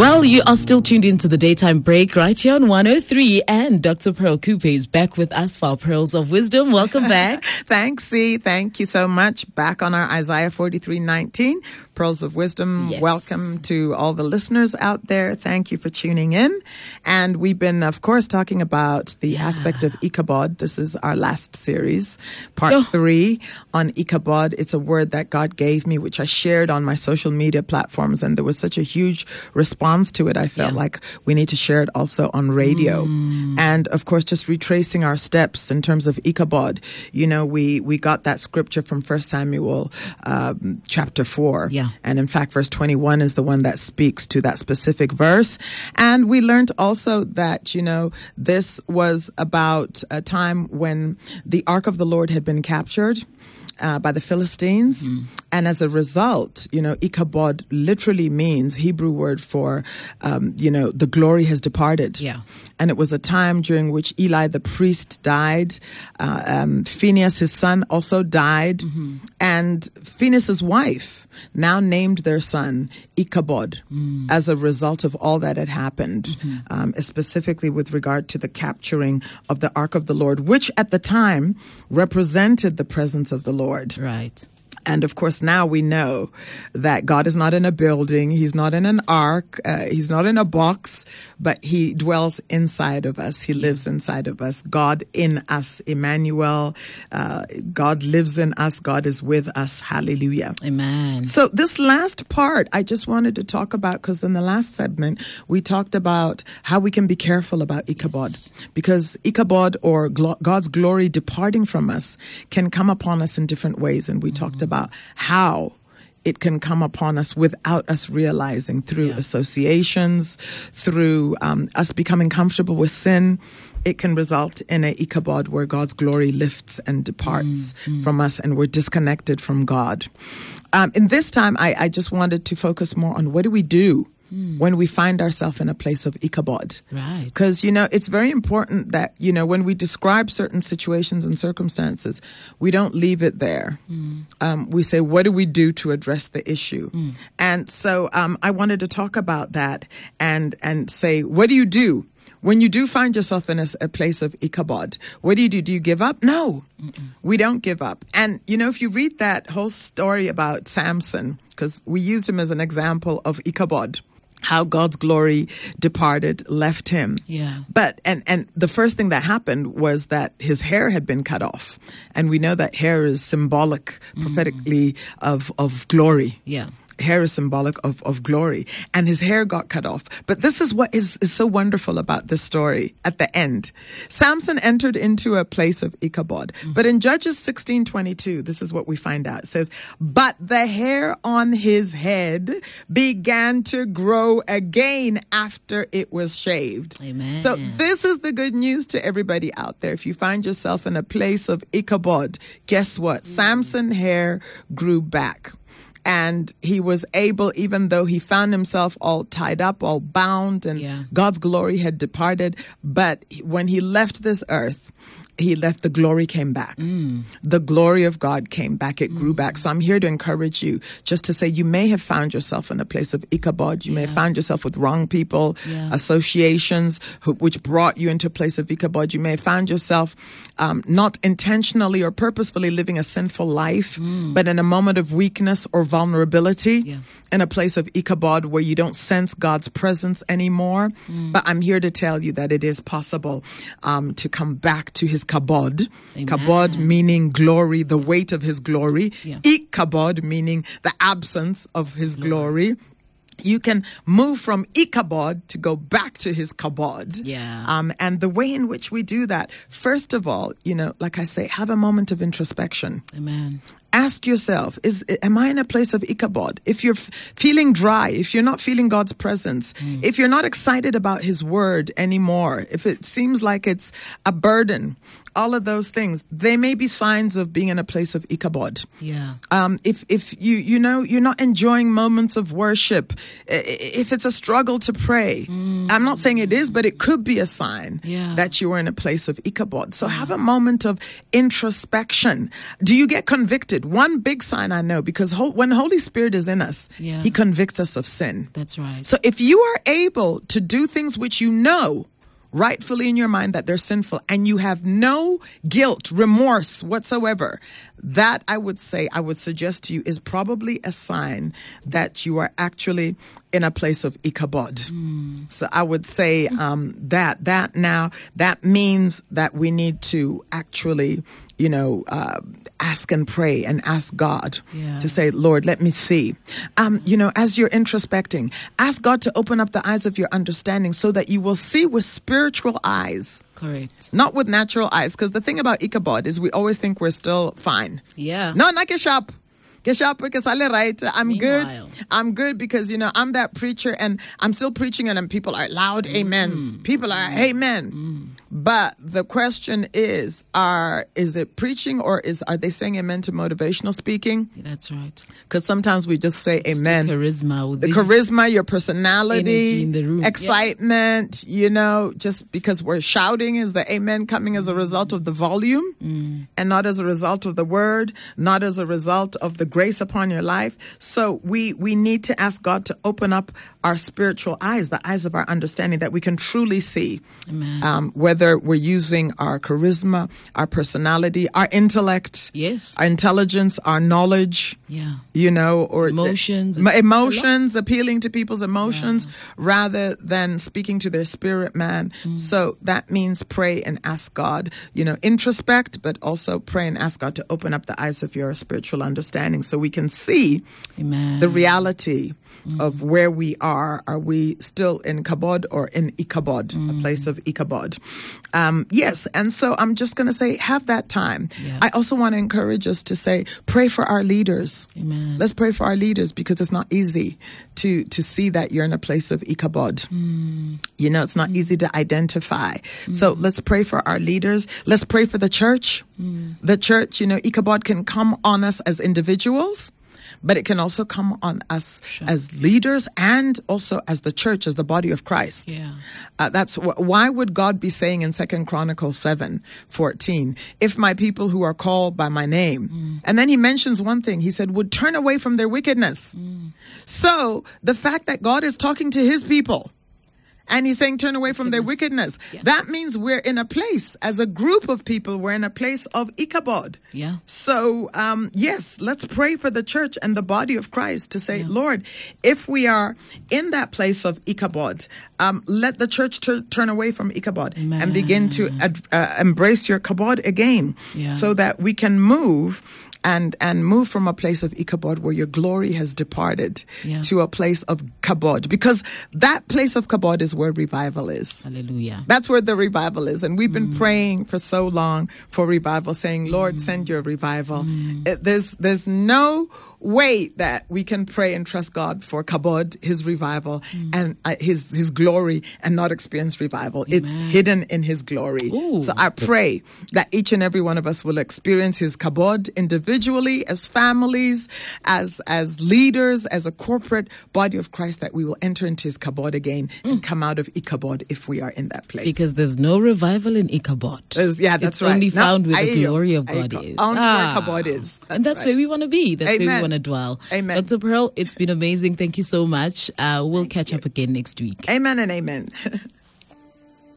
Well, you are still tuned into the Daytime Break right here on 103, and Dr. Pearl Coupe is back with us for our Pearls of Wisdom. Welcome back. Thanks, C. Thank you so much. Back on our Isaiah 43:19, Pearls of Wisdom. Yes. Welcome to all the listeners out there. Thank you for tuning in. And we've been, of course, talking about the aspect of Ichabod. This is our last series, part 3 on Ichabod. It's a word that God gave me, which I shared on my social media platforms, and there was such a huge response to it. I felt like we need to share it also on radio. And of course, just retracing our steps in terms of Ichabod. You know, we got that scripture from 1 Samuel chapter 4. Yeah. And in fact, verse 21 is the one that speaks to that specific verse. And we learned also that, you know, this was about a time when the Ark of the Lord had been captured by the Philistines. And as a result, you know, Ichabod literally means Hebrew word for, the glory has departed. Yeah. And it was a time during which Eli the priest died. Phinehas, his son, also died. And Phinehas's wife now named their son Ichabod as a result of all that had happened, specifically with regard to the capturing of the Ark of the Lord, which at the time represented the presence of the Lord. Right. And of course, now we know that God is not in a building. He's not in an ark. He's not in a box, but he dwells inside of us. He lives inside of us. God in us, Emmanuel. God lives in us. God is with us. Hallelujah. Amen. So this last part, I just wanted to talk about, because in the last segment, we talked about how we can be careful about Ichabod. Yes. Because Ichabod, or God's glory departing from us, can come upon us in different ways. And we talked about how it can come upon us without us realizing, through associations, through us becoming comfortable with sin. It can result in a Ichabod where God's glory lifts and departs from us, and we're disconnected from God. In this time, I just wanted to focus more on what do we do when we find ourselves in a place of Ichabod. Right. Because, you know, it's very important that, you know, when we describe certain situations and circumstances, we don't leave it there. We say, what do we do to address the issue? And so I wanted to talk about that and say, what do you do when you do find yourself in a place of Ichabod? What do you do? Do you give up? No, we don't give up. And, you know, if you read that whole story about Samson, because we used him as an example of Ichabod, how God's glory departed, left him. Yeah. But, and the first thing that happened was that his hair had been cut off. And we know that hair is symbolic, prophetically, of glory. Yeah. Hair is symbolic of glory, and his hair got cut off. But this is what is so wonderful about this story. At the end, Samson entered into a place of Ichabod. But in Judges 16:22, this is what we find out. It says, but the hair on his head began to grow again after it was shaved. Amen. So this is the good news to everybody out there. If you find yourself in a place of Ichabod, guess what? Samson's hair grew back. And he was able, even though he found himself all tied up, all bound, and God's glory had departed. But when he left this earth, the glory came back. The glory of God came back. It grew back. So I'm here to encourage you just to say, you may have found yourself in a place of Ichabod. You may have found yourself with wrong people, associations, which brought you into a place of Ichabod. You may have found yourself not intentionally or purposefully living a sinful life, but in a moment of weakness or vulnerability, in a place of Ichabod where you don't sense God's presence anymore. But I'm here to tell you that it is possible to come back to his kabod. Amen. Kabod meaning glory, the weight of his glory. Yeah. Ichabod meaning the absence of his glory. You can move from Ichabod to go back to his kabod. Yeah. And the way in which we do that, first of all, you know, like I say, have a moment of introspection. Amen. Ask yourself, am I in a place of Ichabod? If you're feeling dry, if you're not feeling God's presence, if you're not excited about his word anymore, if it seems like it's a burden, all of those things, they may be signs of being in a place of Ichabod. Yeah. If you're not enjoying moments of worship, if it's a struggle to pray, I'm not saying it is, but it could be a sign that you are in a place of Ichabod. So have a moment of introspection. Do you get convicted convicted. One big sign I know, because when Holy Spirit is in us, Yeah. he convicts us of sin. That's right. So if you are able to do things which you know rightfully in your mind that they're sinful, and you have no guilt, remorse whatsoever, that I would suggest to you is probably a sign that you are actually in a place of Ichabod. So I would say that means that we need to actually, ask and pray and ask God to say, Lord, let me see. As you're introspecting, ask God to open up the eyes of your understanding so that you will see with spiritual eyes. Correct. Not with natural eyes. Because the thing about Ichabod is we always think we're still fine. Yeah. No, not get sharp. Get sharp because I right. I'm Meanwhile. good. I'm good because, I'm that preacher and I'm still preaching and people are loud amens. People are amen. But the question is it preaching or are they saying amen to motivational speaking? That's right. Because sometimes we just say amen. Charisma. The charisma, your personality, energy in the room. excitement, just because we're shouting is the amen coming as a result of the volume and not as a result of the word, not as a result of the grace upon your life. So we need to ask God to open up our spiritual eyes, the eyes of our understanding, that we can truly see. Amen. Whether we're using our charisma, our personality, our intellect, Yes. our intelligence, our knowledge, Yeah. or Emotions. emotions, appealing to people's emotions rather than speaking to their spirit man. So that means pray and ask God, introspect, but also pray and ask God to open up the eyes of your spiritual understanding so we can see Amen. the reality of where we are. Are we still in Kabod or in Ichabod, a place of Ichabod? Yes. And so I'm just going to say, have that time. Yeah. I also want to encourage us to say, pray for our leaders. Amen. Let's pray for our leaders because it's not easy to see that you're in a place of Ichabod. It's not easy to identify. So let's pray for our leaders. Let's pray for the church. The church, Ichabod can come on us as individuals, but it can also come on us as leaders and also as the church, as the body of Christ. Yeah. That's why would God be saying in 2 Chronicles 7:14, if my people who are called by my name, and then he mentions one thing, he said, would turn away from their wickedness. So the fact that God is talking to his people, and he's saying, turn away from their wickedness. Yeah. That means we're in a place, as a group of people, we're in a place of Ichabod. Yeah. So, yes, let's pray for the church and the body of Christ to say, Lord, if we are in that place of Ichabod, let the church turn away from Ichabod and begin to embrace your kabod again so that we can move and move from a place of Ichabod where your glory has departed to a place of kabod, because that place of kabod is where revival is. Hallelujah. That's where the revival is. And we've been praying for so long for revival, saying, Lord, send your revival. There's no way that we can pray and trust God for kabod, his revival, and his glory, and not experience revival. Amen. It's hidden in his glory. Ooh. So I pray that each and every one of us will experience his kabod individually, as families, as leaders, as a corporate body of Christ, that we will enter into his kabod again and come out of Ichabod if we are in that place. Because there's no revival in Ichabod. That's right. It's only found where the glory of God is. Only where kabod is. And that's where we want to be. That's where we want to dwell. Amen. Dr. Pearl, it's been amazing. Thank you so much. We'll catch up again next week. Amen and amen.